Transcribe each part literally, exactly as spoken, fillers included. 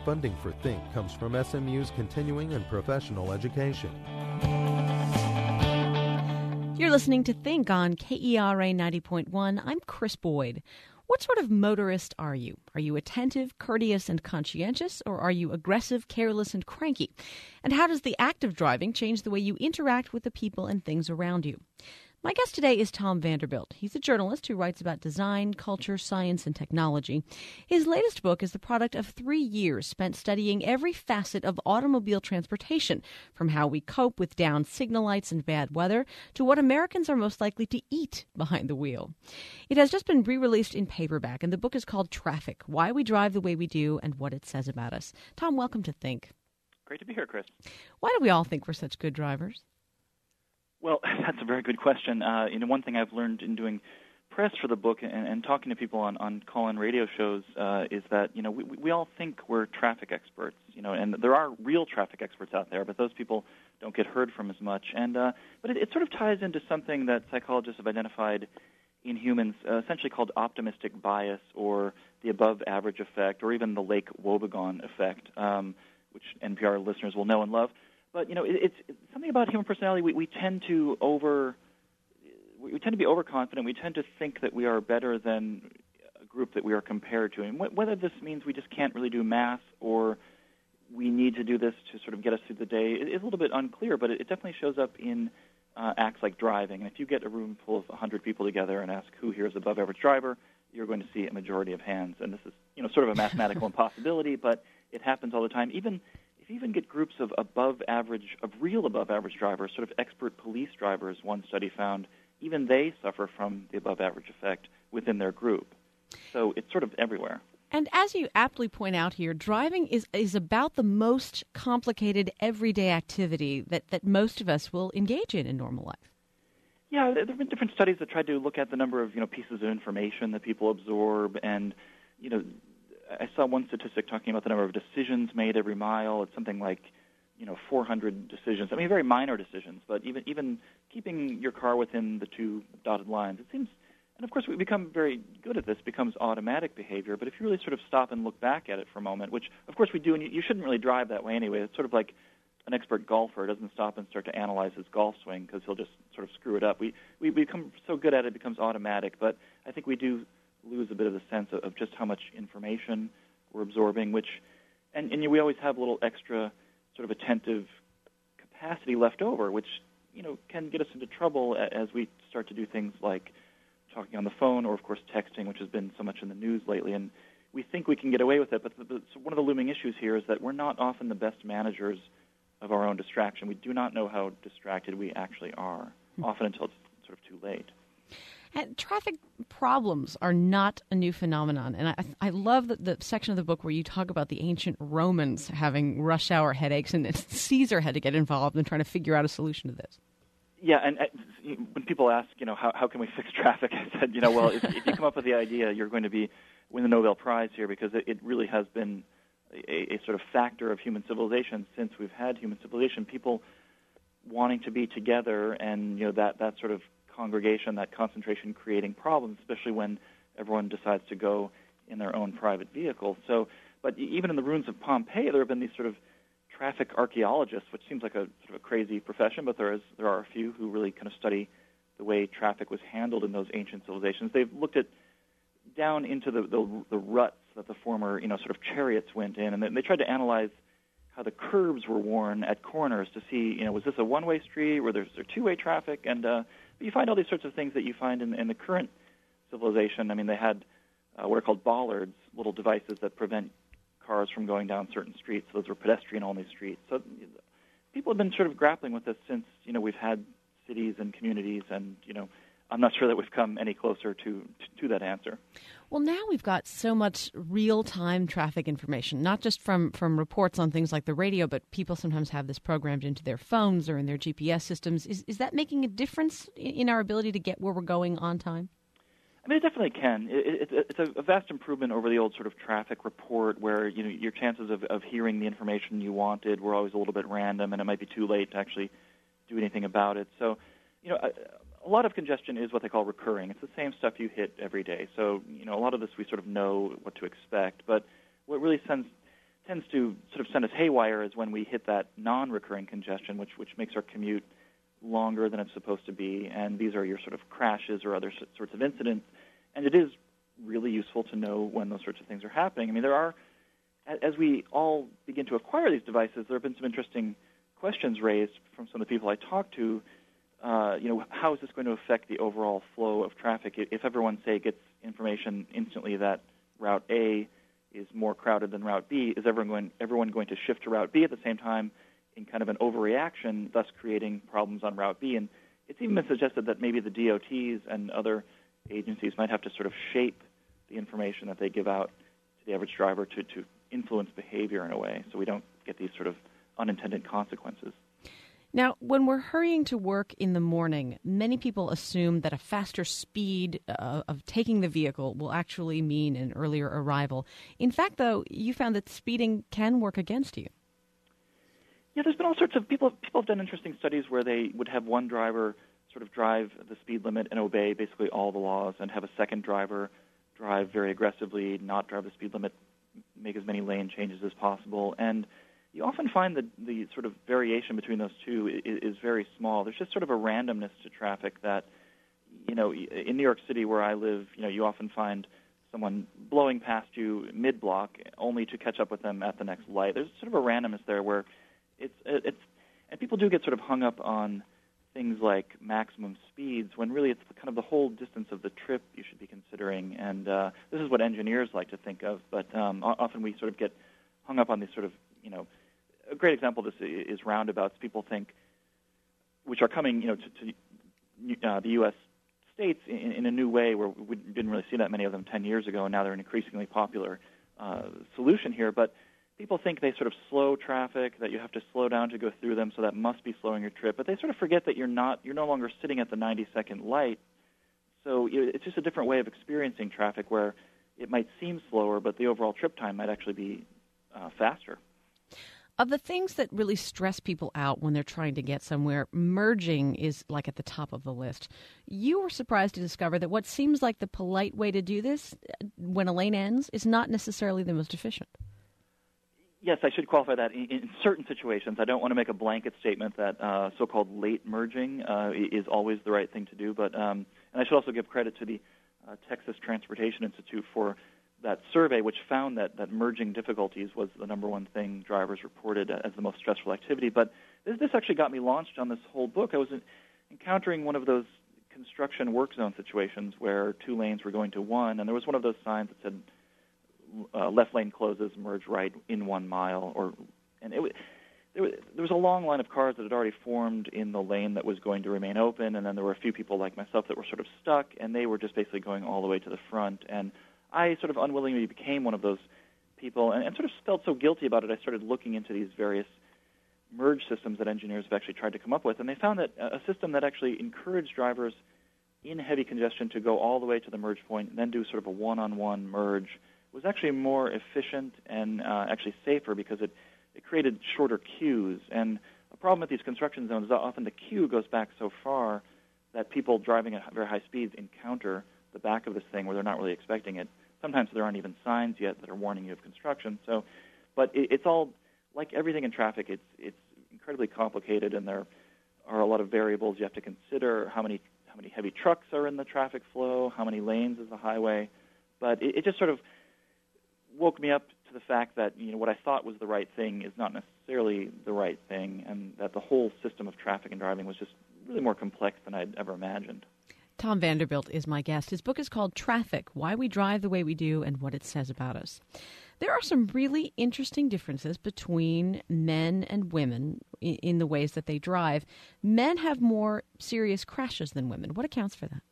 Funding for Think comes from S M U's continuing and professional education. You're listening to Think on K E R A ninety point one. I'm Chris Boyd. What sort of motorist are you? Are you attentive, courteous, and conscientious, or are you aggressive, careless, and cranky? And how does the act of driving change the way you interact with the people and things around you? My guest today is Tom Vanderbilt. He's a journalist who writes about design, culture, science, and technology. His latest book is the product of three years spent studying every facet of automobile transportation, from how we cope with downed signal lights and bad weather to what Americans are most likely to eat behind the wheel. It has just been re-released in paperback, and the book is called Traffic: Why We Drive the Way We Do and What It Says About Us. Tom, welcome to Think. Great to be here, Chris. Why do we all think we're such good drivers? Well, that's a very good question. Uh, you know, one thing I've learned in doing press for the book and, and talking to people on, on call-in radio shows uh, is that, you know, we, we all think we're traffic experts, you know, and there are real traffic experts out there, but those people don't get heard from as much. And uh, But it, it sort of ties into something that psychologists have identified in humans, uh, essentially called optimistic bias, or the above-average effect, or even the Lake Wobegon effect, um, which N P R listeners will know and love. But, you know, it, it's, it's something about human personality. We, we tend to over, we tend to be overconfident. We tend to think that we are better than a group that we are compared to. And wh- whether this means we just can't really do math or we need to do this to sort of get us through the day is a little bit unclear, but it, it definitely shows up in uh, acts like driving. And if you get a room full of one hundred people together and ask who here is above average driver, you're going to see a majority of hands. And this is, you know, sort of a mathematical impossibility, but it happens all the time. Even If you even get groups of above average, of real above average drivers, sort of expert police drivers, one study found, even they suffer from the above average effect within their group. So it's sort of everywhere. And as you aptly point out here, driving is, is about the most complicated everyday activity that, that most of us will engage in in normal life. Yeah, there have been different studies that tried to look at the number of, you know, pieces of information that people absorb, and, you know, I saw one statistic talking about the number of decisions made every mile. It's something like, you know, four hundred decisions. I mean, very minor decisions, but even even keeping your car within the two dotted lines, it seems, and of course we become very good at this, becomes automatic behavior, but if you really sort of stop and look back at it for a moment, which of course we do, and you, you shouldn't really drive that way anyway. It's sort of like an expert golfer doesn't stop and start to analyze his golf swing because he'll just sort of screw it up. We, we become so good at it, it becomes automatic, but I think we do lose a bit of the sense of, of just how much information we're absorbing, which, and, and we always have a little extra sort of attentive capacity left over, which, you know, can get us into trouble as we start to do things like talking on the phone or, of course, texting, which has been so much in the news lately. And we think we can get away with it, but the, the, so one of the looming issues here is that we're not often the best managers of our own distraction. We do not know how distracted we actually are, often until it's sort of too late. And traffic problems are not a new phenomenon. And I, I love the, the section of the book where you talk about the ancient Romans having rush hour headaches, and Caesar had to get involved in trying to figure out a solution to this. Yeah, and uh, when people ask, you know, how, how can we fix traffic, I said, you know, well, if, if you come up with the idea, you're going to be win the Nobel Prize here, because it, it really has been a, a sort of factor of human civilization since we've had human civilization. People wanting to be together, and, you know, that, that sort of congregation, that concentration creating problems, especially when everyone decides to go in their own private vehicle. So, but even in the ruins of Pompeii, there have been these sort of traffic archaeologists, which seems like a sort of a crazy profession, but there is there are a few who really kind of study the way traffic was handled in those ancient civilizations. They've looked at down into the the, the ruts that the former, you know, sort of chariots went in, and they, they tried to analyze how the curbs were worn at corners to see, you know, was this a one-way street, or there's there two-way traffic, and uh, you find all these sorts of things that you find in, in the current civilization. I mean, they had uh, what are called bollards, little devices that prevent cars from going down certain streets. Those were pedestrian-only streets. So people have been sort of grappling with this since, you know, we've had cities and communities, and, you know, I'm not sure that we've come any closer to, to, to that answer. Well, now we've got so much real-time traffic information, not just from, from reports on things like the radio, but people sometimes have this programmed into their phones or in their G P S systems. Is is that making a difference in our ability to get where we're going on time? I mean, it definitely can. It, it, it's a, a vast improvement over the old sort of traffic report where, you know, your chances of, of hearing the information you wanted were always a little bit random, and it might be too late to actually do anything about it. So, you know, a, a lot of congestion is what they call recurring. It's the same stuff you hit every day. So, you know, a lot of this we sort of know what to expect. But what really tends, tends to sort of send us haywire is when we hit that non-recurring congestion, which which makes our commute longer than it's supposed to be. And these are your sort of crashes or other sorts of incidents. And it is really useful to know when those sorts of things are happening. I mean, there are, as we all begin to acquire these devices, there have been some interesting questions raised from some of the people I talked to. Uh, you know, how is this going to affect the overall flow of traffic? If everyone, say, gets information instantly that Route A is more crowded than Route B, is everyone going, everyone going to shift to Route B at the same time in kind of an overreaction, thus creating problems on Route B? And it's even been suggested that maybe the D O Ts and other agencies might have to sort of shape the information that they give out to the average driver to, to influence behavior in a way so we don't get these sort of unintended consequences. Now, when we're hurrying to work in the morning, many people assume that a faster speed uh, of taking the vehicle will actually mean an earlier arrival. In fact, though, you found that speeding can work against you. Yeah, there's been all sorts of people. People have done interesting studies where they would have one driver sort of drive the speed limit and obey basically all the laws, and have a second driver drive very aggressively, not drive the speed limit, make as many lane changes as possible. And you often find that the sort of variation between those two is, is very small. There's just sort of a randomness to traffic that, you know, in New York City where I live, you know, you often find someone blowing past you mid-block only to catch up with them at the next light. There's sort of a randomness there where it's, it's and people do get sort of hung up on things like maximum speeds when really it's kind of the whole distance of the trip you should be considering. And uh, this is what engineers like to think of, but um, often we sort of get hung up on these sort of, you know, a great example of this is roundabouts. People think, which are coming, you know, to, to uh, the U S states in, in a new way, where we didn't really see that many of them ten years ago, and now they're an increasingly popular uh, solution here. But people think they sort of slow traffic, that you have to slow down to go through them, so that must be slowing your trip. But they sort of forget that you're not, you're no longer sitting at the ninety-second light. So it's just a different way of experiencing traffic, where it might seem slower, but the overall trip time might actually be uh, faster. Of the things that really stress people out when they're trying to get somewhere, merging is like at the top of the list. You were surprised to discover that what seems like the polite way to do this when a lane ends is not necessarily the most efficient. Yes, I should qualify that. In, in certain situations, I don't want to make a blanket statement that uh, so-called late merging uh, is always the right thing to do. But um, and I should also give credit to the uh, Texas Transportation Institute for that survey, which found that, that merging difficulties was the number one thing drivers reported as the most stressful activity. But this, this actually got me launched on this whole book. I was encountering one of those construction work zone situations where two lanes were going to one, and there was one of those signs that said uh, left lane closes, merge right in one mile. Or and it, there, was, there was a long line of cars that had already formed in the lane that was going to remain open, and then there were a few people like myself that were sort of stuck, and they were just basically going all the way to the front. And I sort of unwillingly became one of those people, and, and sort of felt so guilty about it. I started looking into these various merge systems that engineers have actually tried to come up with, and they found that a system that actually encouraged drivers in heavy congestion to go all the way to the merge point and then do sort of a one-on-one merge was actually more efficient and uh, actually safer, because it, it created shorter queues. And a problem with these construction zones is that often the queue goes back so far that people driving at very high speeds encounter the back of this thing where they're not really expecting it. Sometimes there aren't even signs yet that are warning you of construction. So, but it, it's all, like everything in traffic, it's it's incredibly complicated, and there are a lot of variables you have to consider. How many how many heavy trucks are in the traffic flow? How many lanes is the highway? But it, it just sort of woke me up to the fact that, you know, what I thought was the right thing is not necessarily the right thing, and that the whole system of traffic and driving was just really more complex than I'd ever imagined. Tom Vanderbilt is my guest. His book is called Traffic, Why We Drive the Way We Do and What It Says About Us. There are some really interesting differences between men and women in, in the ways that they drive. Men have more serious crashes than women. What accounts for that?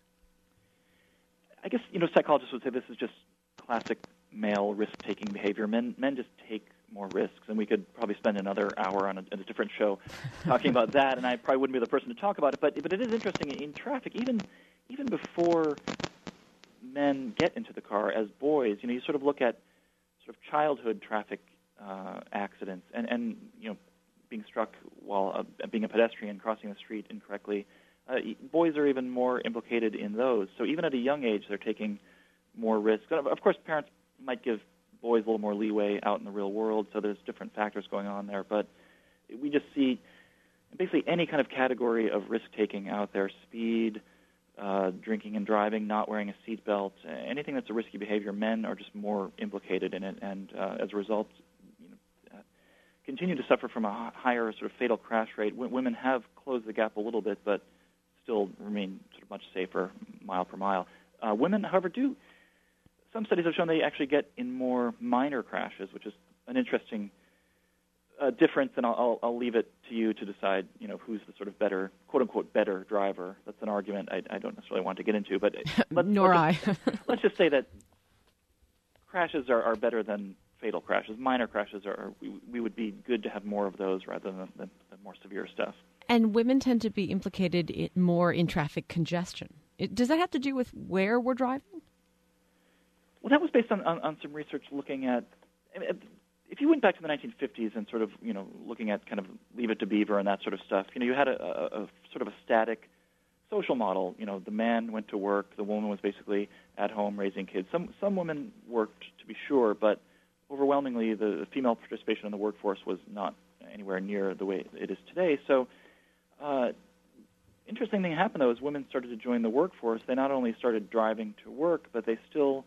I guess, you know, psychologists would say this is just classic male risk-taking behavior. Men men just take more risks, and we could probably spend another hour on a, on a different show talking about that, and I probably wouldn't be the person to talk about it, but but it is interesting in traffic, even even before men get into the car as boys, you know, you sort of look at sort of childhood traffic uh, accidents, and, and, you know, being struck while uh, being a pedestrian, crossing the street incorrectly. Uh, boys are even more implicated in those. So even at a young age, they're taking more risks. Of course, parents might give boys a little more leeway out in the real world, so there's different factors going on there. But we just see basically any kind of category of risk-taking out there, speed, uh, drinking and driving, not wearing a seatbelt, anything that's a risky behavior, men are just more implicated in it, and uh, as a result, you know, uh, continue to suffer from a higher sort of fatal crash rate. W- women have closed the gap a little bit, but still remain sort of much safer mile per mile. Uh, women, however, do, some studies have shown they actually get in more minor crashes, which is an interesting uh, difference, and I'll, I'll, I'll leave it to you to decide, you know, who's the sort of better, quote-unquote, better driver. That's an argument I, I don't necessarily want to get into, but let's, Nor let's I. just, let's just say that crashes are, are better than fatal crashes. Minor crashes are, are we, we would be good to have more of those rather than, than, than more severe stuff. And women tend to be implicated in more in traffic congestion. It, does that have to do with where we're driving? Well, that was based on, on, on some research looking at, I mean, if you went back to the nineteen fifties and sort of, you know, looking at kind of Leave It to Beaver and that sort of stuff, you know, you had a, a, a sort of a static social model. You know, the man went to work, the woman was basically at home raising kids. Some some women worked, to be sure, but overwhelmingly the, the female participation in the workforce was not anywhere near the way it is today. So, uh, interesting thing happened, though, is women started to join the workforce. They not only started driving to work, but they still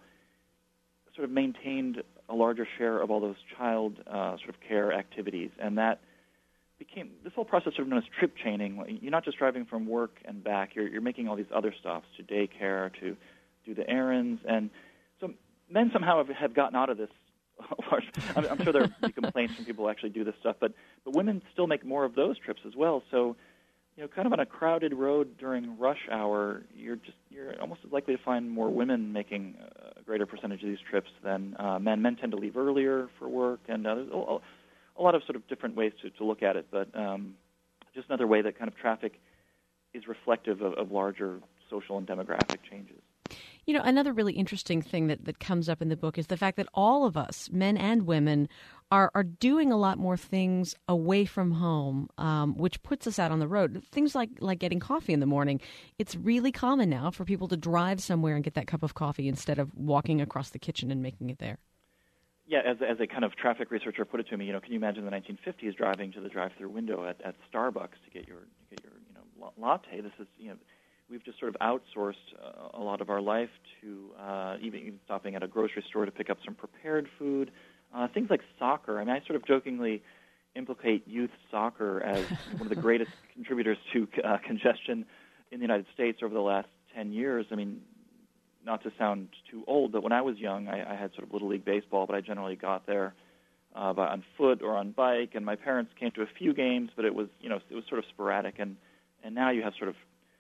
sort of maintained a larger share of all those child uh, sort of care activities, and that became this whole process sort of known as trip chaining. You're not just driving from work and back; you're you're making all these other stops to daycare, to do the errands, and so men somehow have, have gotten out of this. Large, I'm, I'm sure there are complaints from people who actually do this stuff, but but women still make more of those trips as well. So, you know, kind of on a crowded road during rush hour, you're just you're almost as likely to find more women making a greater percentage of these trips than uh, men. Men tend to leave earlier for work, and uh, there's a, a lot of sort of different ways to, to look at it. But um, just another way that kind of traffic is reflective of, of larger social and demographic changes. You know, another really interesting thing that, that comes up in the book is the fact that all of us, men and women, are, are doing a lot more things away from home, um, which puts us out on the road. Things like, like getting coffee in the morning. It's really common now for people to drive somewhere and get that cup of coffee instead of walking across the kitchen and making it there. Yeah, as, as a kind of traffic researcher put it to me, you know, can you imagine the nineteen fifties driving to the drive-through window at, at Starbucks to get your to get your you know latte? This is you know. We've just sort of outsourced uh, a lot of our life to uh, even, even stopping at a grocery store to pick up some prepared food. Uh, things like soccer. I mean, I sort of jokingly implicate youth soccer as one of the greatest contributors to uh, congestion in the United States over the last ten years. I mean, not to sound too old, but when I was young, I, I had sort of Little League Baseball, but I generally got there uh, by, on foot or on bike, and my parents came to a few games, but it was, you know, it was sort of sporadic, and, and now you have sort of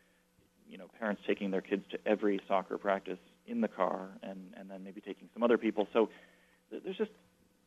you know, parents taking their kids to every soccer practice in the car, and, and then maybe taking some other people. So there's just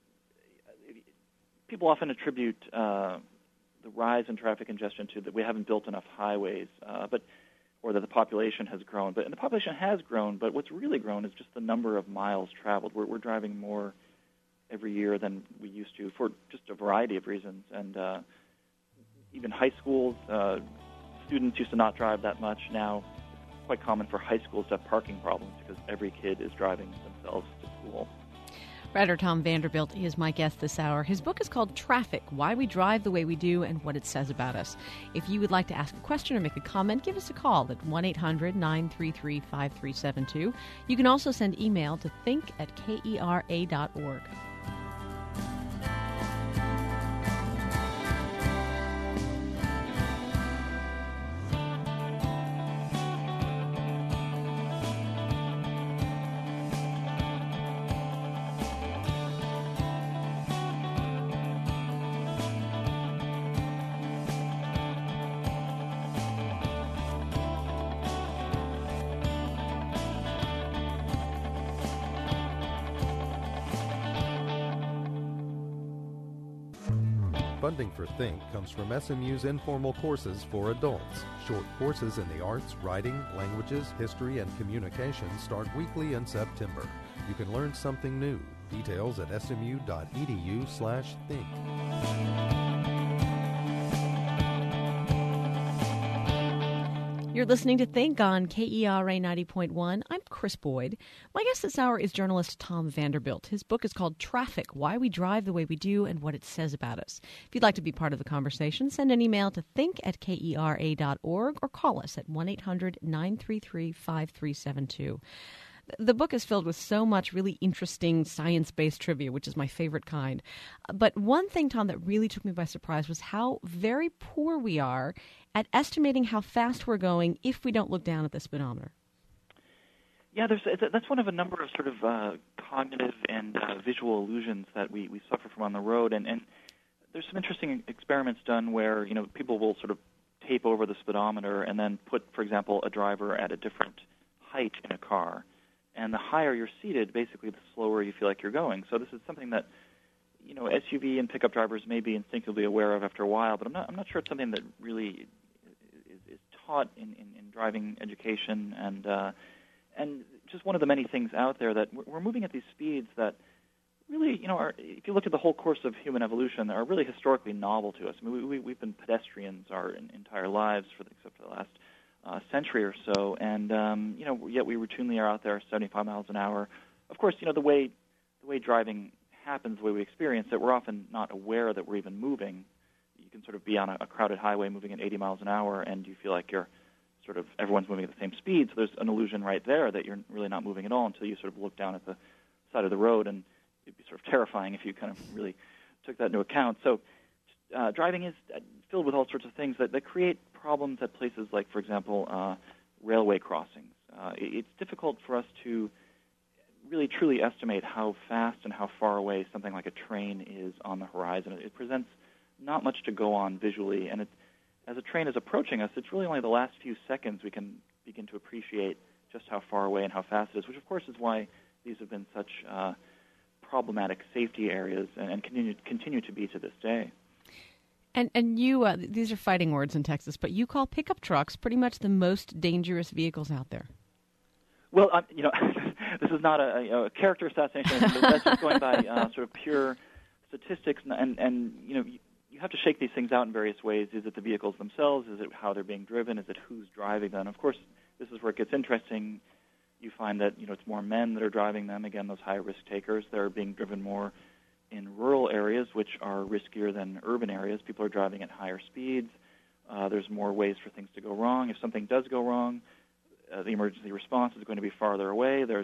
people often attribute uh, the rise in traffic congestion to that we haven't built enough highways, uh, but or that the population has grown. But and the population has grown, but what's really grown is just the number of miles traveled. We're, we're driving more every year than we used to for just a variety of reasons, and uh, even high schools. Uh, Students used to not drive that much. Now it's quite common for high schools to have parking problems because every kid is driving themselves to school. Writer Tom Vanderbilt is my guest this hour. His book is called Traffic, Why We Drive the Way We Do and What It Says About Us. If you would like to ask a question or make a comment, give us a call at one eight hundred nine three three five three seven two. You can also send email to think at kera dot org. Funding for Think comes from S M U's informal courses for adults. Short courses in the arts, writing, languages, history, and communication start weekly in September. You can learn something new. Details at smu.edu slash think. You're listening to Think on K E R A ninety point one. I'm Chris Boyd. My guest this hour is journalist Tom Vanderbilt. His book is called Traffic, Why We Drive the Way We Do and What It Says About Us. If you'd like to be part of the conversation, send an email to think at K E R A dot org or call us at one eight hundred nine three three five three seven two. The book is filled with so much really interesting science-based trivia, which is my favorite kind. But one thing, Tom, that really took me by surprise was how very poor we are at estimating how fast we're going if we don't look down at the speedometer. Yeah, there's, that's one of a number of sort of uh, cognitive and uh, visual illusions that we, we suffer from on the road. And, and there's some interesting experiments done where, you know, people will sort of tape over the speedometer and then put, for example, a driver at a different height in a car. And the higher you're seated, basically, the slower you feel like you're going. So this is something that, you know, S U V and pickup drivers may be instinctively aware of after a while, but I'm not I'm not sure it's something that really is, is taught in, in, in driving education. And uh, and just one of the many things out there that we're moving at these speeds that really, you know, are, if you look at the whole course of human evolution, are really historically novel to us. I mean, we, we, we've been pedestrians our entire lives, for the, except for the last Uh, century or so, and um, you know, yet we routinely are out there seventy-five miles an hour. Of course, you know, the way the way driving happens, the way we experience it, we're often not aware that we're even moving. You can sort of be on a, a crowded highway moving at eighty miles an hour, and you feel like you're sort of everyone's moving at the same speed. So there's an illusion right there that you're really not moving at all until you sort of look down at the side of the road, and it'd be sort of terrifying if you kind of really took that into account. So uh, driving is filled with all sorts of things that, that create problems at places like, for example, uh, railway crossings. Uh, it, it's difficult for us to really truly estimate how fast and how far away something like a train is on the horizon. It, it presents not much to go on visually, and it, as a train is approaching us, it's really only the last few seconds we can begin to appreciate just how far away and how fast it is, which of course is why these have been such uh, problematic safety areas and, and continue, continue to be to this day. And and you, uh, these are fighting words in Texas, but you call pickup trucks pretty much the most dangerous vehicles out there. Well, um, you know, this is not a, a character assassination. That's just going by uh, sort of pure statistics, and, and, and you know, you, you have to shake these things out in various ways. Is it the vehicles themselves? Is it how they're being driven? Is it who's driving them? Of course, this is where it gets interesting. You find that, you know, it's more men that are driving them. Again, those high-risk takers, they're being driven more in rural areas, which are riskier than urban areas. People are driving at higher speeds. Uh, there's more ways for things to go wrong. If something does go wrong, uh, the emergency response is going to be farther away. There's,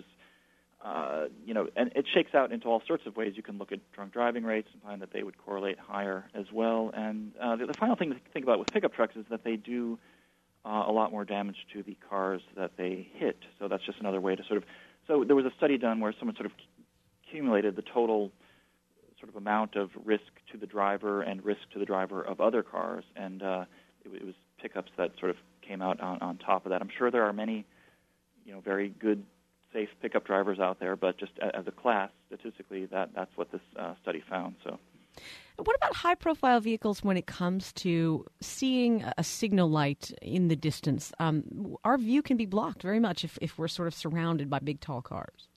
uh, you know, and it shakes out into all sorts of ways. You can look at drunk driving rates and find that they would correlate higher as well. And uh, the, the final thing to think about with pickup trucks is that they do uh, a lot more damage to the cars that they hit. So that's just another way to sort of. So there was a study done where someone sort of accumulated the total sort of amount of risk to the driver and risk to the driver of other cars, and uh, it, it was pickups that sort of came out on, on top of that. I'm sure there are many, you know, very good, safe pickup drivers out there, but just as a class, statistically, that that's what this uh, study found. So, what about high-profile vehicles when it comes to seeing a signal light in the distance? Um, our view can be blocked very much if, if we're sort of surrounded by big, tall cars.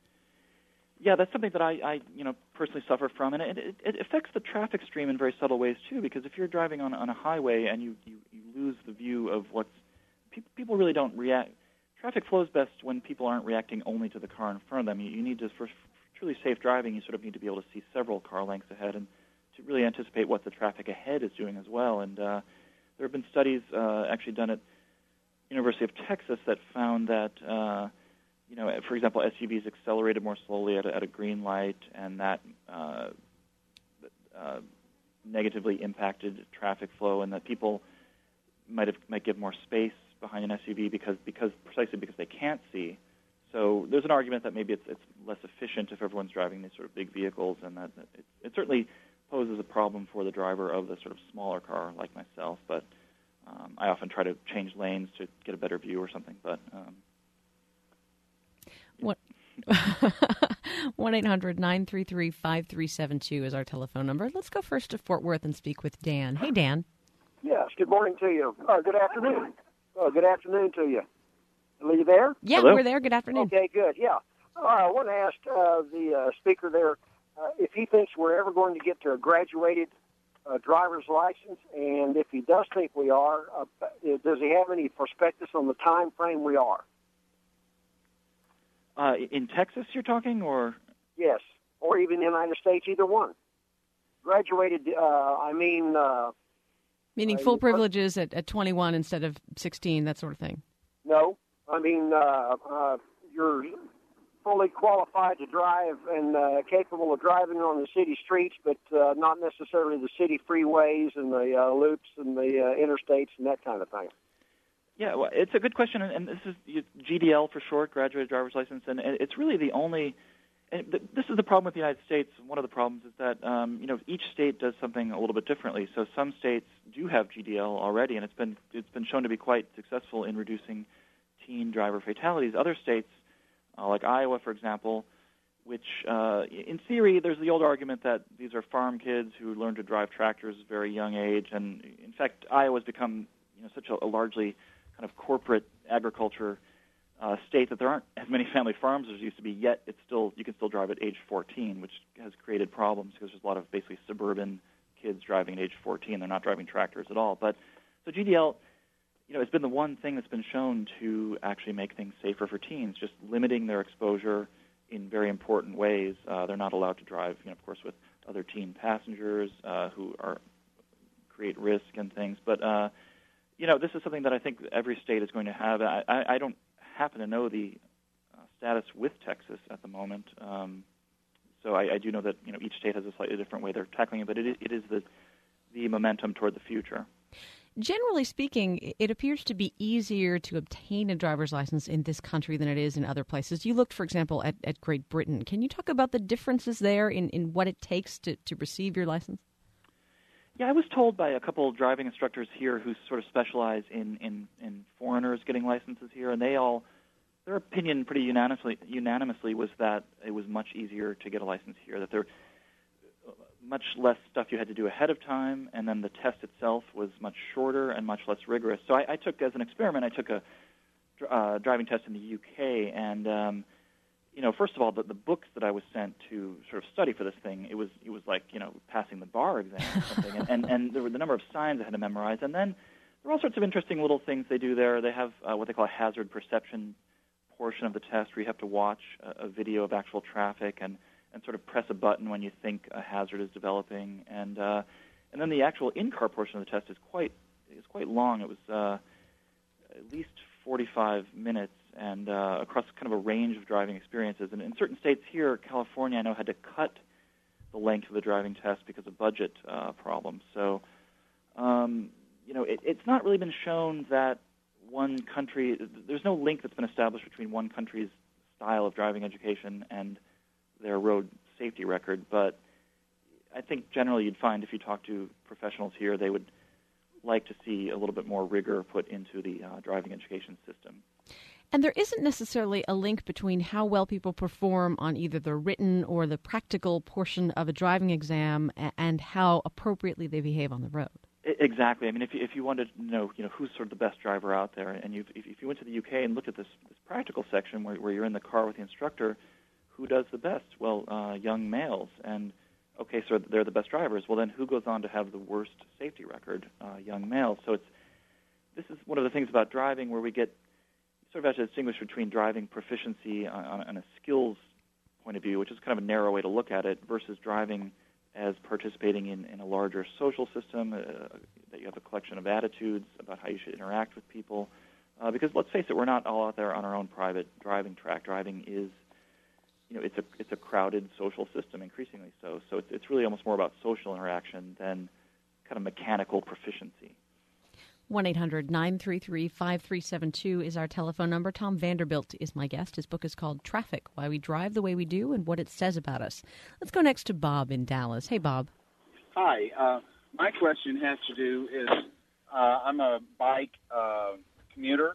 Yeah, that's something that I, I you know, personally suffer from, and it, it, it affects the traffic stream in very subtle ways too. Because if you're driving on on a highway and you, you, you lose the view of what's pe- people really don't react. Traffic flows best when people aren't reacting only to the car in front of them. You, you need to, for, for truly safe driving, you sort of need to be able to see several car lengths ahead and to really anticipate what the traffic ahead is doing as well. And uh, there have been studies uh, actually done at University of Texas that found that. Uh, You know, for example, S U Vs accelerated more slowly at a, at a green light, and that uh, uh, negatively impacted traffic flow, and that people might have might give more space behind an S U V because because precisely because they can't see. So there's an argument that maybe it's it's less efficient if everyone's driving these sort of big vehicles, and that, that it, it certainly poses a problem for the driver of the sort of smaller car like myself. But um, I often try to change lanes to get a better view or something, but. Um, What? one eight hundred nine three three five three seven two is our telephone number. Let's go first to Fort Worth and speak with Dan. Hey, Dan. Yes, good morning to you. Uh, good afternoon. Uh, good afternoon to you. Are you there? Yeah, Hello? we're there. Good afternoon. Okay, good. Yeah. Uh, I want to ask uh, the uh, speaker there uh, if he thinks we're ever going to get to a graduated a driver's license? And if he does think we are, uh, does he have any prospectus on the time frame we are? Uh, in Texas, you're talking, or? Yes, or even the United States, either one. Graduated, uh, I mean... Uh, Meaning full privileges at, at twenty-one instead of sixteen, that sort of thing. No, I mean, uh, uh, you're fully qualified to drive and uh, capable of driving on the city streets, but uh, not necessarily the city freeways and the uh, loops and the uh, interstates and that kind of thing. Yeah, well, it's a good question, and this is G D L for short, graduated driver's license, and it's really the only. And this is the problem with the United States. One of the problems is that um, you know each state does something a little bit differently. So some states do have G D L already, and it's been it's been shown to be quite successful in reducing teen driver fatalities. Other states, uh, like Iowa, for example, which uh, in theory there's the old argument that these are farm kids who learn to drive tractors at a very young age, and in fact Iowa's become you know such a, a largely kind of corporate agriculture Uh, state that there aren't as many family farms as there used to be, yet it's still you can still drive at age fourteen, which has created problems because there's a lot of basically suburban kids driving at age fourteen. They're not driving tractors at all. But so G D L, you know, it's been the one thing that's been shown to actually make things safer for teens, just limiting their exposure in very important ways. Uh, they're not allowed to drive, you know, of course, with other teen passengers uh, who are create risk and things. But uh, you know, this is something that I think every state is going to have. I, I, I don't happen to know the uh, status with Texas at the moment, um, so I, I do know that you know each state has a slightly different way they're tackling it, but it, it is the the momentum toward the future. Generally speaking, it appears to be easier to obtain a driver's license in this country than it is in other places. You looked, for example, at, at Great Britain. Can you talk about the differences there in, in what it takes to, to receive your license? Yeah, I was told by a couple of driving instructors here who sort of specialize in, in, in foreigners getting licenses here, and they all, their opinion pretty unanimously, unanimously was that it was much easier to get a license here, that there much less stuff you had to do ahead of time, and then the test itself was much shorter and much less rigorous. So I, I took, as an experiment, I took a uh, driving test in the U K, and um, you know, first of all, the, the books that I was sent to sort of study for this thing, it was it was like, you know, passing the bar exam or something. and, and, and there were the number of signs I had to memorize. And then there were all sorts of interesting little things they do there. They have uh, what they call a hazard perception portion of the test where you have to watch a, a video of actual traffic and, and sort of press a button when you think a hazard is developing. And uh, and then the actual in-car portion of the test is quite is quite long. It was uh, at least forty-five minutes. And uh, across kind of a range of driving experiences. And in certain states here, California, I know, had to cut the length of the driving test because of budget uh, problems. So, um, you know, it, it's not really been shown that one country, there's no link that's been established between one country's style of driving education and their road safety record. But I think generally you'd find if you talk to professionals here, they would like to see a little bit more rigor put into the uh, driving education system. And there isn't necessarily a link between how well people perform on either the written or the practical portion of a driving exam and how appropriately they behave on the road. Exactly. I mean, if you, if you wanted to know, you know, who's sort of the best driver out there, and you've, if, if you went to the U K and looked at this, this practical section where, where you're in the car with the instructor, who does the best? Well, uh, young males. And, okay, so they're the best drivers. Well, then who goes on to have the worst safety record? Uh, young males. So it's this is one of the things about driving where we get sort of have to distinguish between driving proficiency on, on, on a skills point of view, which is kind of a narrow way to look at it, versus driving as participating in, in a larger social system, uh, that you have a collection of attitudes about how you should interact with people. Uh, because let's face it, we're not all out there on our own private driving track. Driving is, you know, it's a it's a crowded social system, increasingly so. So it's it's really almost more about social interaction than kind of mechanical proficiency. one eight hundred nine three three five three seven two is our telephone number. Tom Vanderbilt is my guest. His book is called Traffic, Why We Drive the Way We Do and What It Says About Us. Let's go next to Bob in Dallas. Hey, Bob. Hi. Uh, my question has to do is uh, I'm a bike uh, commuter,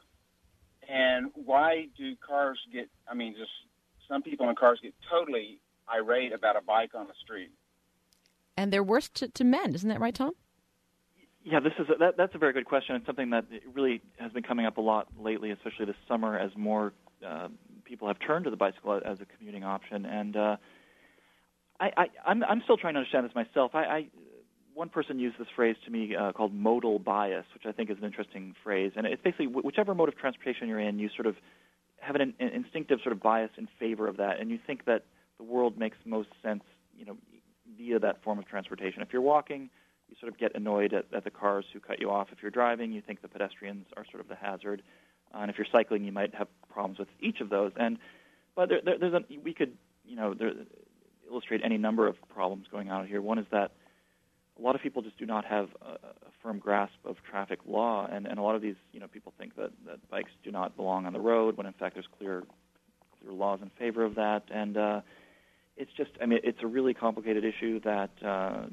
and why do cars get, I mean, just some people in cars get totally irate about a bike on the street? And they're worse to, to men. Isn't that right, Tom? Yeah, this is a, that, that's a very good question. It's something that really has been coming up a lot lately, especially this summer, as more uh, people have turned to the bicycle as a commuting option. And uh, I, I, I'm, I'm still trying to understand this myself. I, I, one person used this phrase to me uh, called modal bias, which I think is an interesting phrase. And it's basically wh- whichever mode of transportation you're in, you sort of have an, an instinctive sort of bias in favor of that, and you think that the world makes most sense, you know, via that form of transportation. If you're walking, you sort of get annoyed at, at the cars who cut you off. If you're driving, you think the pedestrians are sort of the hazard. Uh, and if you're cycling, you might have problems with each of those. And but there, there, there's a, we could, you know, there, illustrate any number of problems going on here. One is that a lot of people just do not have a, a firm grasp of traffic law, and, and a lot of these, you know, people think that, that bikes do not belong on the road, when in fact there's clear, clear laws in favor of that. And uh, it's just, I mean, it's a really complicated issue that, uh,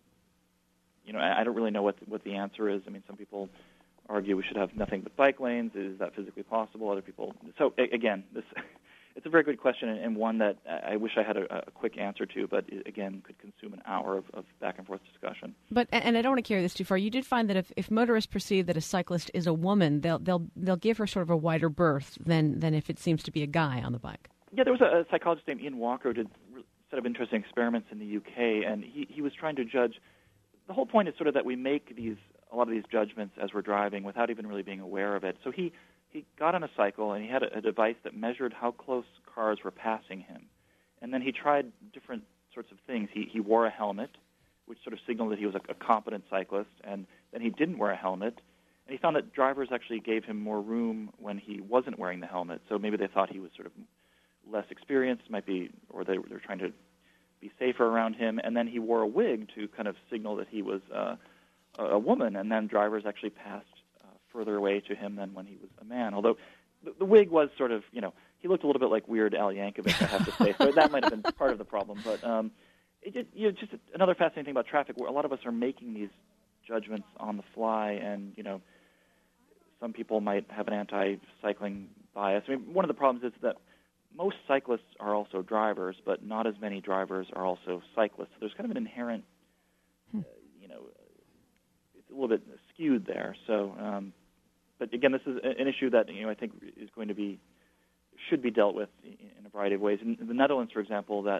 you know, I, I don't really know what the, what the answer is. I mean, some people argue we should have nothing but bike lanes. Is that physically possible? Other people. So a, again, this. It's a very good question, and one that I wish I had a, a quick answer to, but it, again, could consume an hour of, of back and forth discussion. But and I don't want to carry this too far. You did find that if, if motorists perceive that a cyclist is a woman, they'll they'll they'll give her sort of a wider berth than than if it seems to be a guy on the bike. Yeah, there was a, a psychologist named Ian Walker who did a set of interesting experiments in the U K, and he, he was trying to judge. The whole point is sort of that we make these a lot of these judgments as we're driving without even really being aware of it. So he. He got on a cycle, and he had a, a device that measured how close cars were passing him. And then he tried different sorts of things. He, he wore a helmet, which sort of signaled that he was a, a competent cyclist, and then he didn't wear a helmet. And he found that drivers actually gave him more room when he wasn't wearing the helmet. So maybe they thought he was sort of less experienced, might be, or they, they were trying to be safer around him. And then he wore a wig to kind of signal that he was uh, a, a woman, and then drivers actually passed further away to him than when he was a man. Although the, the wig was sort of, you know, he looked a little bit like Weird Al Yankovic, I have to say. So that might have been part of the problem. But um, it just, you know, just another fascinating thing about traffic, where a lot of us are making these judgments on the fly, and, you know, some people might have an anti-cycling bias. I mean, one of the problems is that most cyclists are also drivers, but not as many drivers are also cyclists. So there's kind of an inherent, uh, you know, it's a little bit skewed there. So, um, but again, this is an issue that, you know, I think is going to be, should be dealt with in a variety of ways. In the Netherlands, for example, that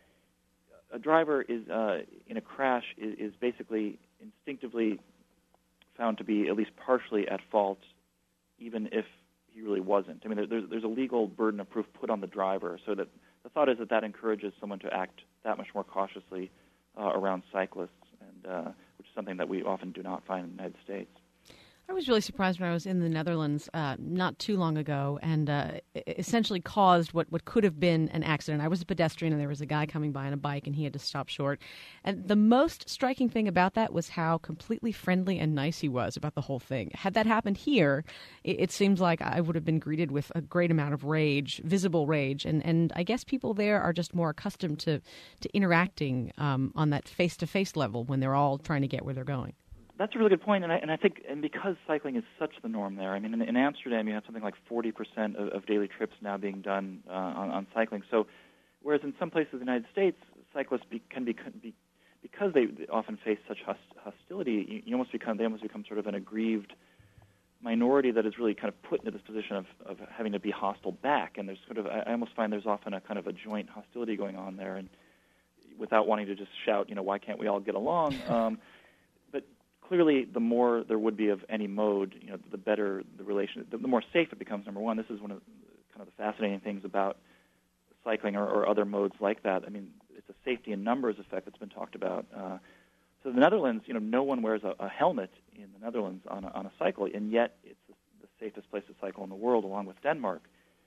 a driver is uh, in a crash is, is basically instinctively found to be at least partially at fault, even if he really wasn't. I mean, there's, there's a legal burden of proof put on the driver, so that the thought is that that encourages someone to act that much more cautiously uh, around cyclists, and uh, which is something that we often do not find in the United States. I was really surprised when I was in the Netherlands uh, not too long ago, and uh, essentially caused what, what could have been an accident. I was a pedestrian, and there was a guy coming by on a bike, and he had to stop short. And the most striking thing about that was how completely friendly and nice he was about the whole thing. Had that happened here, it, it seems like I would have been greeted with a great amount of rage, visible rage. And, and I guess people there are just more accustomed to, to interacting um, on that face-to-face level when they're all trying to get where they're going. That's a really good point, and I, and I think, and because cycling is such the norm there, I mean, in, in Amsterdam you have something like forty percent of, of daily trips now being done uh, on, on cycling. So, whereas in some places in the United States, cyclists be, can be, can be, because they often face such host, hostility, you, you almost become, they almost become sort of an aggrieved minority that is really kind of put into this position of, of having to be hostile back. And there's sort of, I almost find there's often a kind of a joint hostility going on there, and without wanting to just shout, you know, why can't we all get along? Um, but clearly, the more there would be of any mode, you know, the better the relation, the, the more safe it becomes, number one. This is one of the, kind of the fascinating things about cycling or, or other modes like that. I mean, it's a safety in numbers effect that's been talked about. Uh, so the Netherlands, you know, no one wears a, a helmet in the Netherlands on a, on a cycle, and yet it's the, the safest place to cycle in the world, along with Denmark.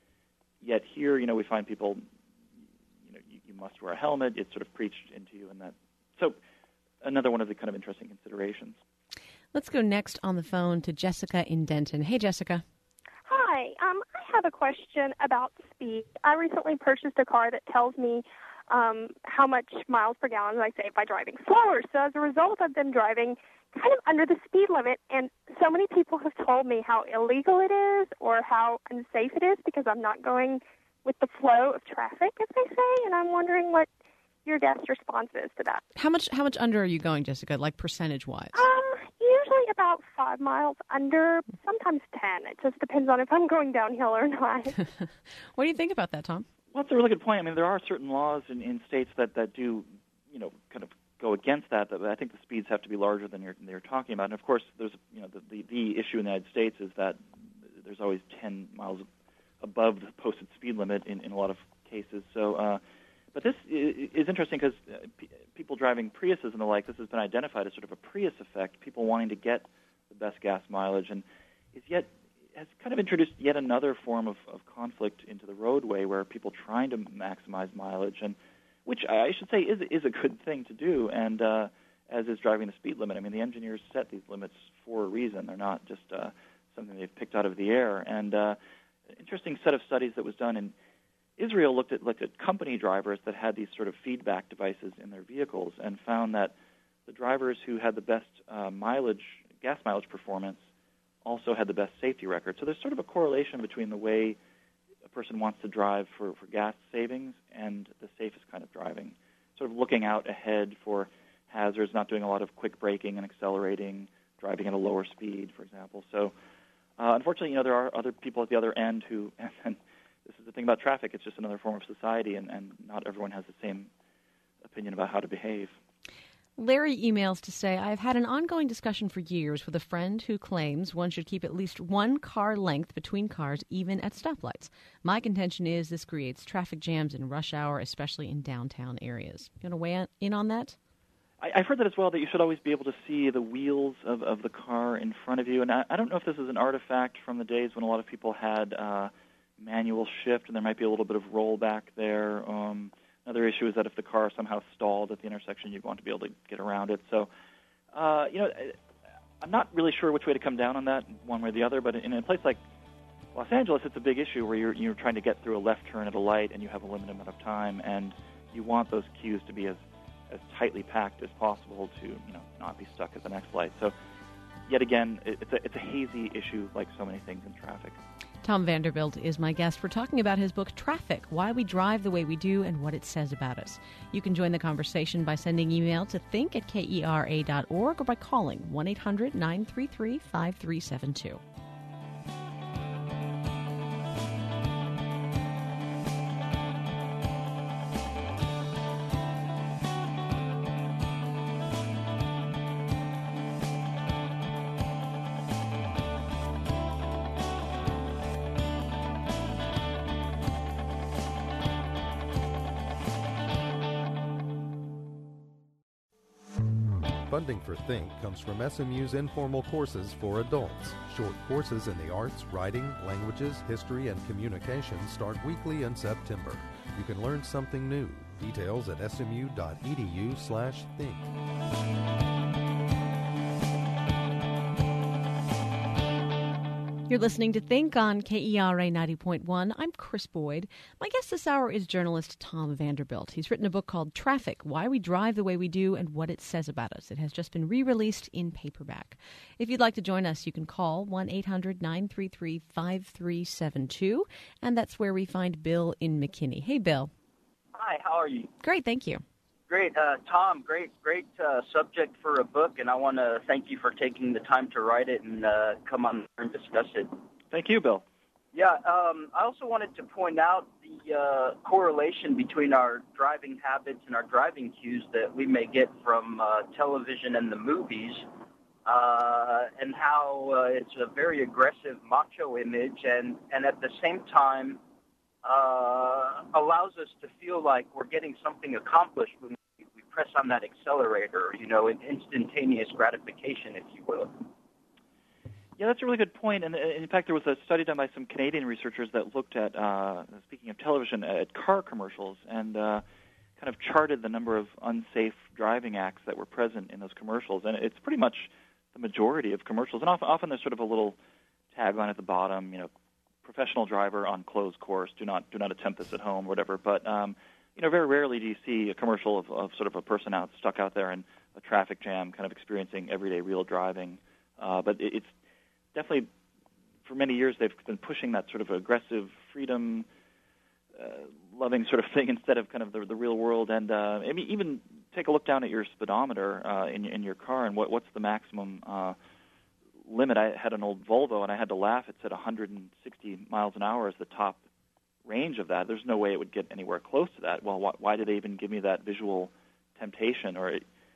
Yet here, you know, we find people, you know, you, you must wear a helmet. It's sort of preached into you, and that. So another one of the kind of interesting considerations. Let's go next on the phone to Jessica in Denton. Hey, Jessica. Hi. Um, I have a question about speed. I recently purchased a car that tells me um, how much miles per gallon I save by driving slower. So as a result, I've been driving kind of under the speed limit, and so many people have told me how illegal it is or how unsafe it is because I'm not going with the flow of traffic, as they say, and I'm wondering what your guest response is to that. How much How much under are you going, Jessica, like percentage-wise? Um, usually about five miles under, sometimes ten. It just depends on if I'm going downhill or not. What do you think about that, Tom? Well, that's a really good point. I mean, there are certain laws in, in states that, that do, you know, kind of go against that. But I think the speeds have to be larger than you're, you're talking about. And of course, there's you know the, the the issue in the United States is that there's always ten miles above the posted speed limit in, in a lot of cases. So, uh, but this is interesting because uh, p- people driving Priuses and the like, this has been identified as sort of a Prius effect. People wanting to get the best gas mileage, and is yet has kind of introduced yet another form of, of conflict into the roadway, where people trying to maximize mileage, and which I should say is is a good thing to do, and uh, as is driving the speed limit. I mean, the engineers set these limits for a reason. They're not just uh, something they've picked out of the air. And uh, an interesting set of studies that was done in Israel looked at looked at company drivers that had these sort of feedback devices in their vehicles, and found that the drivers who had the best uh, mileage, gas mileage performance, also had the best safety record. So there's sort of a correlation between the way a person wants to drive for, for gas savings and the safest kind of driving. Sort of looking out ahead for hazards, not doing a lot of quick braking and accelerating, driving at a lower speed, for example. So uh, unfortunately, you know, there are other people at the other end who, and, and this is the thing about traffic, it's just another form of society, and, and not everyone has the same opinion about how to behave. Larry emails to say, I've had an ongoing discussion for years with a friend who claims one should keep at least one car length between cars, even at stoplights. My contention is this creates traffic jams in rush hour, especially in downtown areas. You want to weigh in on that? I, I've heard that as well, that you should always be able to see the wheels of, of the car in front of you. And I, I don't know if this is an artifact from the days when a lot of people had uh, manual shift, and there might be a little bit of rollback there. Um Another issue is that if the car somehow stalled at the intersection, you'd want to be able to get around it. So, uh, you know, I'm not really sure which way to come down on that, one way or the other. But in a place like Los Angeles, it's a big issue where you're you're trying to get through a left turn at a light, and you have a limited amount of time, and you want those queues to be as, as tightly packed as possible to, you know, not be stuck at the next light. So, yet again, it's a it's a hazy issue, like so many things in traffic. Tom Vanderbilt is my guest. We're talking about his book, Traffic, Why We Drive the Way We Do and What It Says About Us. You can join the conversation by sending email to think at kera dot org or by calling one eight hundred nine three three five three seven two. Funding for Think comes from S M U's informal courses for adults. Short courses in the arts, writing, languages, history, and communication start weekly in September. You can learn something new. Details at smu.edu slash think. You're listening to Think on K E R A ninety point one. I'm Chris Boyd. My guest this hour is journalist Tom Vanderbilt. He's written a book called Traffic, Why We Drive the Way We Do and What It Says About Us. It has just been re-released in paperback. If you'd like to join us, you can call one eight hundred nine three three five three seven two, and that's where we find Bill in McKinney. Hey, Bill. Hi, how are you? Great, thank you. Great. Uh, Tom, great great uh, subject for a book, and I want to thank you for taking the time to write it and uh, come on and discuss it. Thank you, Bill. Yeah, um, I also wanted to point out the uh, correlation between our driving habits and our driving cues that we may get from uh, television and the movies, uh, and how uh, it's a very aggressive macho image, and, and at the same time uh, allows us to feel like we're getting something accomplished when we press on that accelerator, you know, an instantaneous gratification, if you will. Yeah, that's a really good point. And in fact, there was a study done by some Canadian researchers that looked at, uh, speaking of television, at car commercials and uh, kind of charted the number of unsafe driving acts that were present in those commercials. And it's pretty much the majority of commercials. And often, often there's sort of a little tagline at the bottom, you know, professional driver on closed course, do not do not attempt this at home, or whatever. But um, you know, very rarely do you see a commercial of, of sort of a person out stuck out there in a traffic jam, kind of experiencing everyday real driving. Uh, but it, it's definitely, for many years, they've been pushing that sort of aggressive, freedom, uh, loving sort of thing instead of kind of the, the real world. And uh, I mean, even take a look down at your speedometer uh, in, in your car, and what, what's the maximum uh, limit. I had an old Volvo, and I had to laugh. It said one hundred sixty miles an hour is the top range of that. There's no way it would get anywhere close to that. Well, why, why did they even give me that visual temptation? Or it,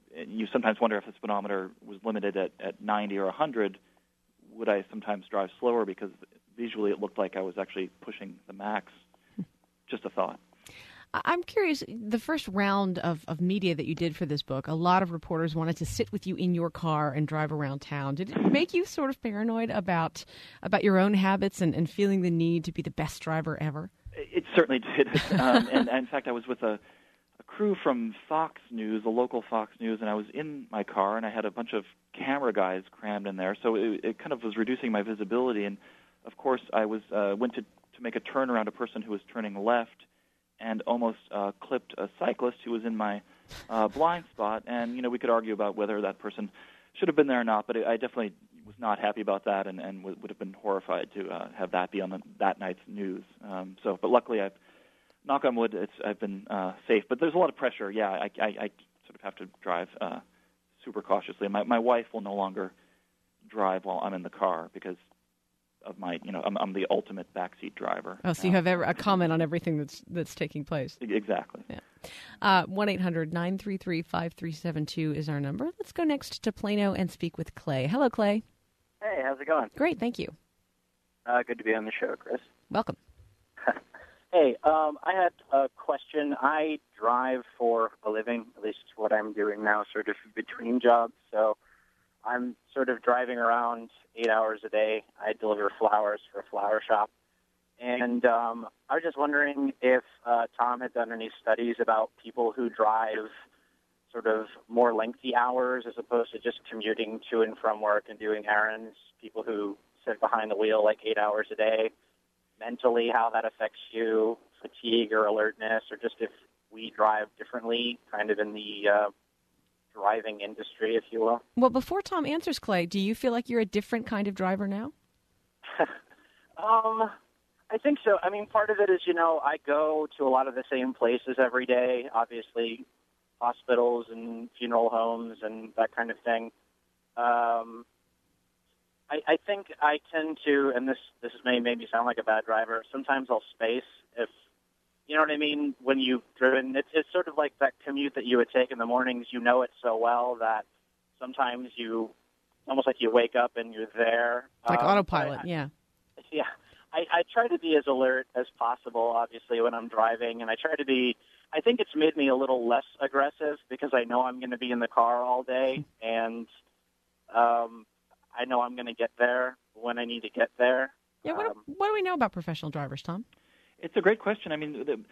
you sometimes wonder if the speedometer was limited at, at ninety or one hundred, would I sometimes drive slower because visually it looked like I was actually pushing the max? Just a thought. I'm curious, the first round of, of media that you did for this book, a lot of reporters wanted to sit with you in your car and drive around town. Did it make you sort of paranoid about about your own habits and, and feeling the need to be the best driver ever? It certainly did. um, and, and in fact, I was with a, a crew from Fox News, a local Fox News, and I was in my car, and I had a bunch of camera guys crammed in there, so it, it kind of was reducing my visibility. And, of course, I was uh, went to, to make a turn around a person who was turning left, and almost uh, clipped a cyclist who was in my uh, blind spot. And, you know, we could argue about whether that person should have been there or not, but I definitely was not happy about that and, and would have been horrified to uh, have that be on the, that night's news. Um, so, but luckily, I've, knock on wood, it's, I've been uh, safe. But there's a lot of pressure. Yeah, I, I, I sort of have to drive uh, super cautiously. My, my wife will no longer drive while I'm in the car because of my, you know, I'm, I'm the ultimate backseat driver. Oh, so you have a comment on everything that's that's taking place. Exactly. Yeah. Uh, one eight hundred nine three three five three seven two is our number. Let's go next to Plano and speak with Clay. Hello, Clay. Hey, how's it going? Great, thank you. Uh, good to be on the show, Chris. Welcome. Hey, um, I had a question. I drive for a living, at least what I'm doing now, sort of between jobs. So I'm sort of driving around eight hours a day. I deliver flowers for a flower shop. And um, I was just wondering if uh, Tom had done any studies about people who drive sort of more lengthy hours as opposed to just commuting to and from work and doing errands, people who sit behind the wheel like eight hours a day, mentally, how that affects you, fatigue or alertness, or just if we drive differently kind of in the uh, driving industry, if you will. Well, before Tom answers, Clay, do you feel like you're a different kind of driver now? um, I think so. I mean, part of it is, you know, I go to a lot of the same places every day, obviously hospitals and funeral homes and that kind of thing. Um, I, I think I tend to, and this, this may make me sound like a bad driver, sometimes I'll space if, you know what I mean, when you've driven. It's, it's sort of like that commute that you would take in the mornings. You know it so well that sometimes you, almost like you wake up and you're there. It's like um, autopilot, I, yeah. Yeah. I, I try to be as alert as possible, obviously, when I'm driving, and I try to be, I think it's made me a little less aggressive because I know I'm going to be in the car all day, and um, I know I'm going to get there when I need to get there. Yeah. What, um, what do we know about professional drivers, Tom? It's a great question. I mean, the,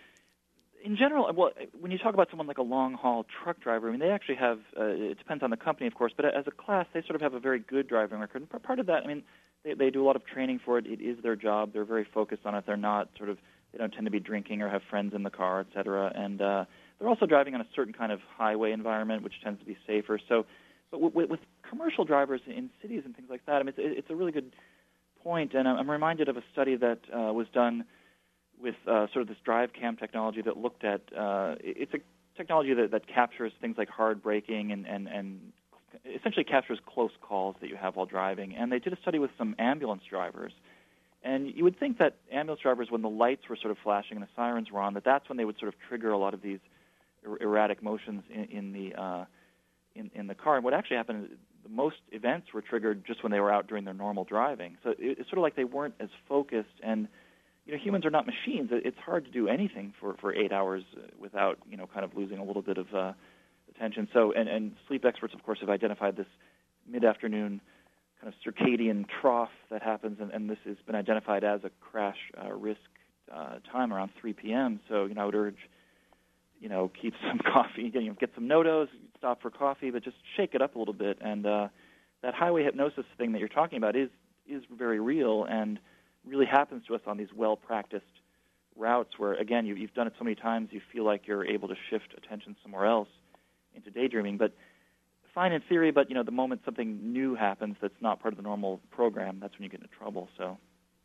in general, well, when you talk about someone like a long-haul truck driver, I mean, they actually have, uh, it depends on the company, of course, but as a class, they sort of have a very good driving record. And part of that, I mean, they, they do a lot of training for it. It is their job. They're very focused on it. They're not sort of, they don't tend to be drinking or have friends in the car, et cetera. And uh, they're also driving on a certain kind of highway environment, which tends to be safer. So, but with, with commercial drivers in cities and things like that, I mean, it's, it's a really good point. And I'm reminded of a study that uh, was done with uh, sort of this drive cam technology that looked at, uh, it's a technology that, that captures things like hard braking and, and, and essentially captures close calls that you have while driving. And they did a study with some ambulance drivers. And you would think that ambulance drivers, when the lights were sort of flashing and the sirens were on, that that's when they would sort of trigger a lot of these er- erratic motions in, in the uh, in, in the car. And what actually happened is the most events were triggered just when they were out during their normal driving. So it, it's sort of like they weren't as focused. And you know, humans are not machines. It's hard to do anything for, for eight hours without, you know, kind of losing a little bit of uh, attention. So, and, and sleep experts, of course, have identified this mid-afternoon kind of circadian trough that happens, and, and this has been identified as a crash uh, risk uh, time around three p.m. So, you know, I would urge, you know, keep some coffee, you know, get some NoDoz, stop for coffee, but just shake it up a little bit. And uh, that highway hypnosis thing that you're talking about is is very real and really happens to us on these well-practiced routes where, again, you, you've done it so many times, you feel like you're able to shift attention somewhere else into daydreaming. But fine in theory, but, you know, the moment something new happens that's not part of the normal program, that's when you get into trouble. So,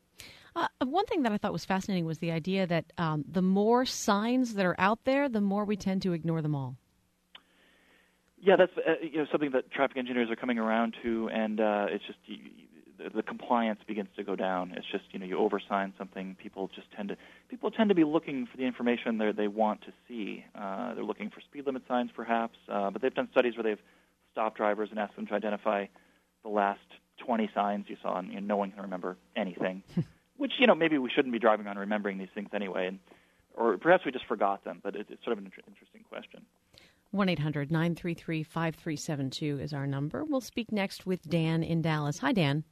uh, one thing that I thought was fascinating was the idea that um, the more signs that are out there, the more we tend to ignore them all. Yeah, that's uh, you know something that traffic engineers are coming around to, and uh, it's just you, the, the compliance begins to go down. It's just, you know, you oversign something, people just tend to people tend to be looking for the information they they want to see. Uh, they're looking for speed limit signs, perhaps, uh, but they've done studies where they've stopped drivers and asked them to identify the last twenty signs you saw, and you know, no one can remember anything. Which, you know, maybe we shouldn't be driving on remembering these things anyway, and or perhaps we just forgot them. But it, it's sort of an inter- interesting question. one eight hundred nine three three five three seven two is our number. We'll speak next with Dan in Dallas. Hi, Dan.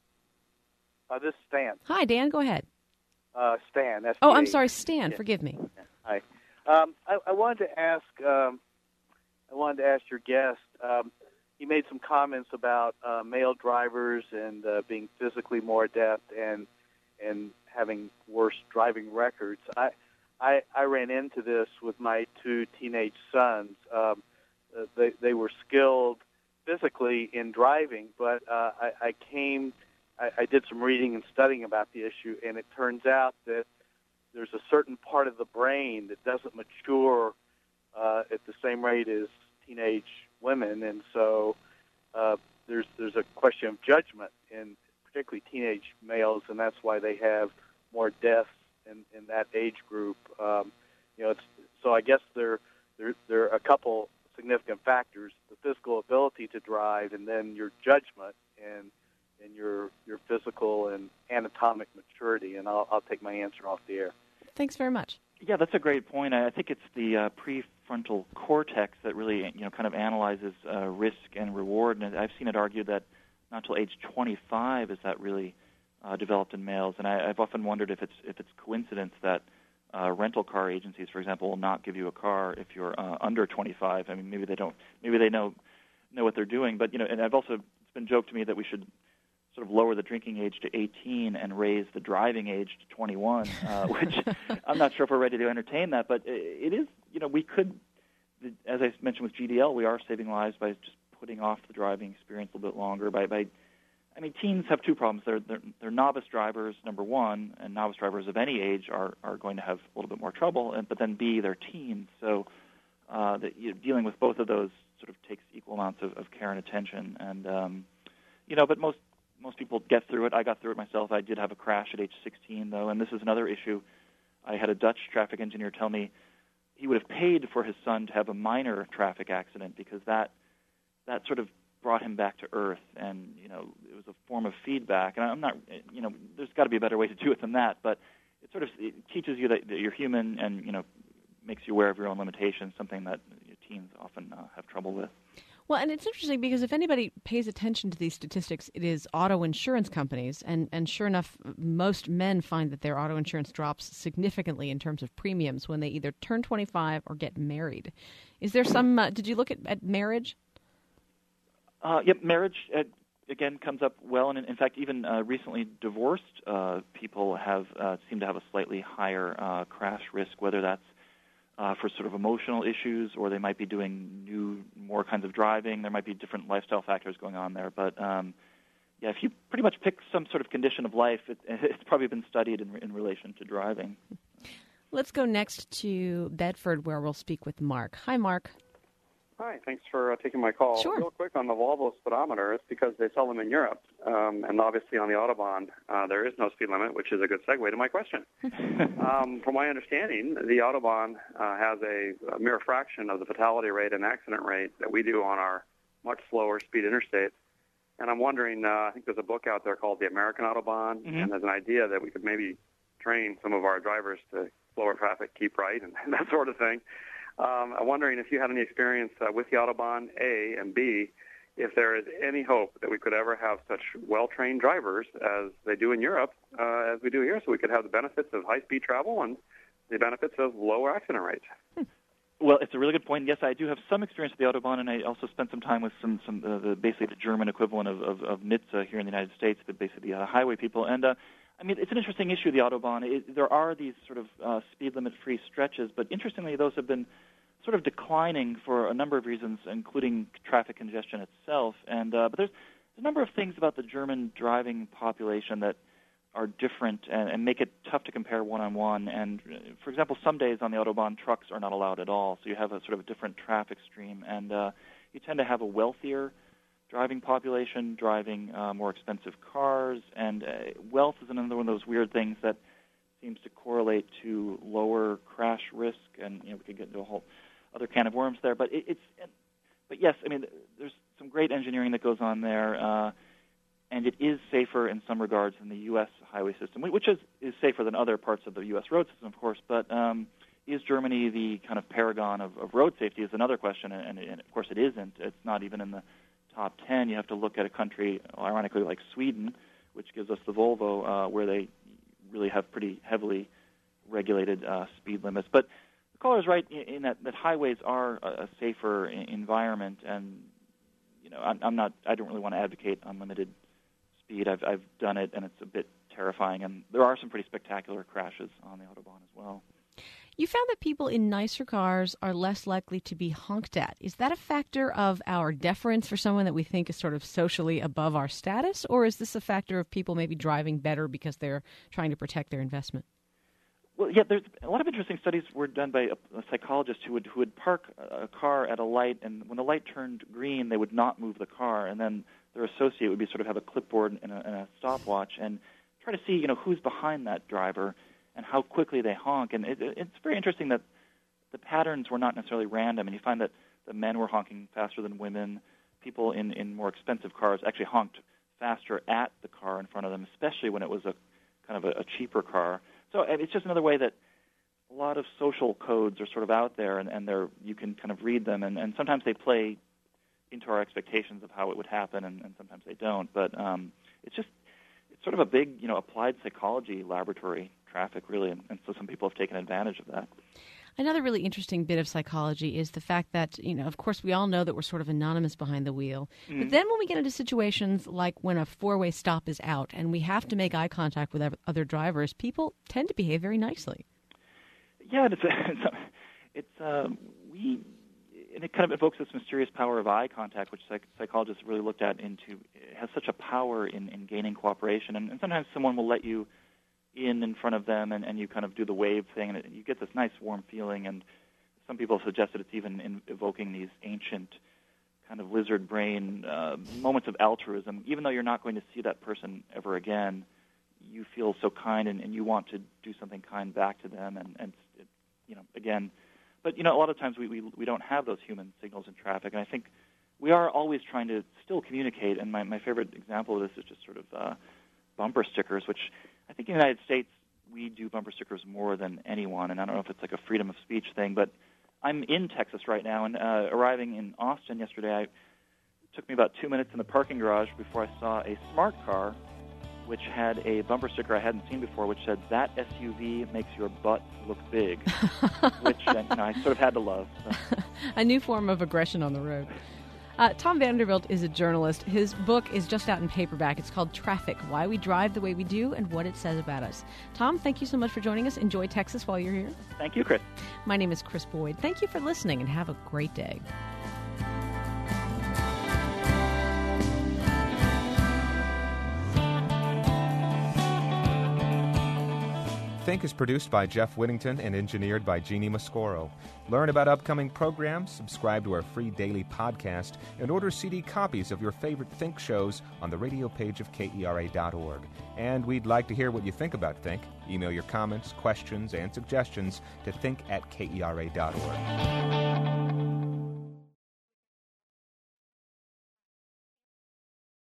Uh, this is Stan. Hi, Dan. Go ahead. Uh, Stan. S T A. Oh, I'm sorry, Stan. Yeah. Forgive me. Hi. Um, I, I wanted to ask. Um, I wanted to ask your guest. Um, he made some comments about uh, male drivers and uh, being physically more adept and and having worse driving records. I, I I ran into this with my two teenage sons. Um, uh, they they were skilled physically in driving, but uh, I, I came. I, I did some reading and studying about the issue, and it turns out that there's a certain part of the brain that doesn't mature uh, at the same rate as teenage women, and so uh, there's there's a question of judgment in particularly teenage males, and that's why they have more deaths in, in that age group. Um, you know, it's, so I guess there there there are a couple significant factors: the physical ability to drive, and then your judgment and and your your physical and anatomic maturity. And I'll, I'll take my answer off the air. Thanks very much. Yeah, that's a great point. I think it's the uh, prefrontal cortex that really, you know, kind of analyzes uh, risk and reward. And I've seen it argued that not until age twenty-five is that really uh, developed in males. And I, I've often wondered if it's if it's coincidence that uh, rental car agencies, for example, will not give you a car if you're uh, under twenty-five. I mean, maybe they don't, maybe they know know what they're doing. But you know, and I've also it's been joked to me that we should sort of lower the drinking age to eighteen and raise the driving age to twenty-one, uh, which I'm not sure if we're ready to entertain that. But it is, you know, we could, as I mentioned with G D L, we are saving lives by just putting off the driving experience a little bit longer. By, by I mean, teens have two problems. They're, they're, they're novice drivers, number one, and novice drivers of any age are, are going to have a little bit more trouble. And, but then B, they're teens. So uh, that, you know, dealing with both of those sort of takes equal amounts of, of care and attention. And, um, you know, but most Most people get through it. I got through it myself. I did have a crash at age sixteen, though, and this is another issue. I had a Dutch traffic engineer tell me he would have paid for his son to have a minor traffic accident because that that sort of brought him back to earth, and you know it was a form of feedback. And I'm not, you know, there's got to be a better way to do it than that, but it sort of it teaches you that, that you're human, and you know makes you aware of your own limitations, something that teens often uh, have trouble with. Well, and it's interesting because if anybody pays attention to these statistics, it is auto insurance companies. And, and sure enough, most men find that their auto insurance drops significantly in terms of premiums when they either turn twenty-five or get married. Is there some, uh, did you look at, at marriage? Uh, yep, marriage, uh, again, comes up well. And in, in fact, even uh, recently divorced uh, people have uh, seem to have a slightly higher uh, crash risk, whether that's Uh, for sort of emotional issues, or they might be doing new, more kinds of driving. There might be different lifestyle factors going on there. But, um, yeah, if you pretty much pick some sort of condition of life, it, it's probably been studied in, in relation to driving. Let's go next to Bedford, where we'll speak with Mark. Hi, Mark. Hi, thanks for uh, taking my call. Sure. Real quick on the Volvo speedometer, it's because they sell them in Europe. Um, and obviously on the Autobahn, uh, there is no speed limit, which is a good segue to my question. um, from my understanding, the Autobahn uh, has a, a mere fraction of the fatality rate and accident rate that we do on our much slower speed interstates. And I'm wondering, uh, I think there's a book out there called The American Autobahn, mm-hmm. and there's an idea that we could maybe train some of our drivers to slower traffic, keep right, and, and that sort of thing. Um, I'm wondering if you had any experience uh, with the Autobahn, A, and B, if there is any hope that we could ever have such well-trained drivers as they do in Europe, uh, as we do here, so we could have the benefits of high-speed travel and the benefits of lower accident rates. Well, it's a really good point. Yes, I do have some experience with the Autobahn, and I also spent some time with some, some uh, the, basically the German equivalent of, of, of N H T S A here in the United States, the basically the uh, highway people. And, uh, I mean, it's an interesting issue, the Autobahn. It, there are these sort of uh, speed limit-free stretches, but interestingly, those have been sort of declining for a number of reasons, including traffic congestion itself. And uh, but there's a number of things about the German driving population that are different and, and make it tough to compare one-on-one. And, for example, some days on the Autobahn, trucks are not allowed at all, so you have a sort of a different traffic stream. And uh, you tend to have a wealthier driving population, driving uh, more expensive cars, and uh, wealth is another one of those weird things that seems to correlate to lower crash risk, and you know we could get into a whole other can of worms there. But it, it's, but yes, I mean, there's some great engineering that goes on there, uh, and it is safer in some regards than the U S highway system, which is, is safer than other parts of the U S road system, of course. But um, is Germany the kind of paragon of, of road safety is another question, and, and of course it isn't. It's not even in the top ten. You have to look at a country, ironically, like Sweden, which gives us the Volvo, uh, where they really have pretty heavily regulated uh, speed limits. But the caller is right in, in that, that highways are a, a safer I- environment, and you know, I'm, I'm not. I don't really want to advocate unlimited speed. I've I've done it, and it's a bit terrifying. And there are some pretty spectacular crashes on the Autobahn as well. You found that people in nicer cars are less likely to be honked at. Is that a factor of our deference for someone that we think is sort of socially above our status, or is this a factor of people maybe driving better because they're trying to protect their investment? Well, yeah, there's a lot of interesting studies were done by a, a psychologist who would who would park a car at a light, and when the light turned green, they would not move the car, and then their associate would be sort of have a clipboard and a, and a stopwatch and try to see, you know, who's behind that driver and how quickly they honk. And it, it's very interesting that the patterns were not necessarily random, and you find that the men were honking faster than women. People in, in more expensive cars actually honked faster at the car in front of them, especially when it was a kind of a, a cheaper car. So it's just another way that a lot of social codes are sort of out there, and, and they're, you can kind of read them, and, and sometimes they play into our expectations of how it would happen, and, and sometimes they don't. But um, it's just it's sort of a big, you know, applied psychology laboratory, traffic, really, and, and so some people have taken advantage of that. Another really interesting bit of psychology is the fact that, you know, of course, we all know that we're sort of anonymous behind the wheel. Mm-hmm. But then when we get into situations like when a four-way stop is out and we have to make eye contact with other drivers, people tend to behave very nicely. Yeah, it's, it's, it's uh, we, and it kind of evokes this mysterious power of eye contact, which psych- psychologists really looked at into. It has such a power in, in gaining cooperation, and, and sometimes someone will let you in in front of them, and, and you kind of do the wave thing, and it, you get this nice warm feeling. And some people have suggested it's even in evoking these ancient kind of lizard brain uh, moments of altruism. Even though you're not going to see that person ever again, you feel so kind, and, and you want to do something kind back to them. And, and it, you know, again, but you know, a lot of times we, we we don't have those human signals in traffic, and I think we are always trying to still communicate. And my, my favorite example of this is just sort of uh, bumper stickers, which I think in the United States we do bumper stickers more than anyone, and I don't know if it's like a freedom of speech thing, but I'm in Texas right now, and uh, arriving in Austin yesterday, I, it took me about two minutes in the parking garage before I saw a smart car which had a bumper sticker I hadn't seen before, which said, "That S U V makes your butt look big," which you know, I sort of had to love. So. A new form of aggression on the road. Uh, Tom Vanderbilt is a journalist. His book is just out in paperback. It's called Traffic, Why We Drive the Way We Do and What It Says About Us. Tom, thank you so much for joining us. Enjoy Texas while you're here. Thank you, Chris. My name is Chris Boyd. Thank you for listening, and have a great day. Think is produced by Jeff Whittington and engineered by Jeannie Mascoro. Learn about upcoming programs, subscribe to our free daily podcast, and order C D copies of your favorite Think shows on the radio page of K E R A dot org. And we'd like to hear what you think about Think. Email your comments, questions, and suggestions to think at K E R A dot org.